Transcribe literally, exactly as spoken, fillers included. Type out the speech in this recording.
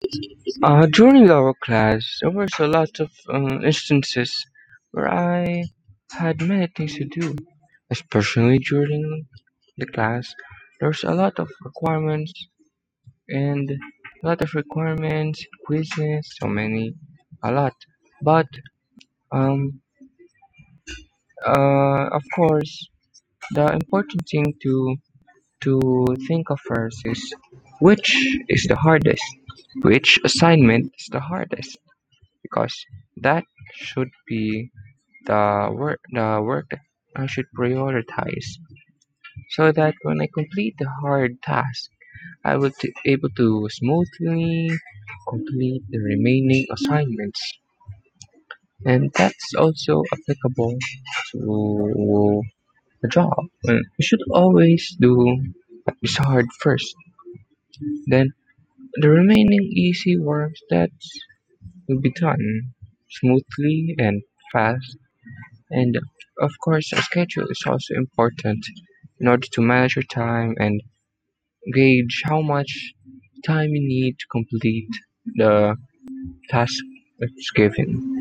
Uh, during our class, there was a lot of uh, instances where I had many things to do, especially during the class. There's a lot of requirements and a lot of requirements, quizzes, so many, a lot. But um, uh, of course, the important thing to to think of first is which is the hardest, which assignment is the hardest, because that should be the work the work that I should prioritize, so that when I complete the hard task, I will be able to smoothly complete the remaining assignments. And that's also applicable to a job. Uh, You should always do what is hard first. Then the remaining easy work that will be done smoothly and fast. And of course, a schedule is also important in order to manage your time and gauge how much time you need to complete the task that's given.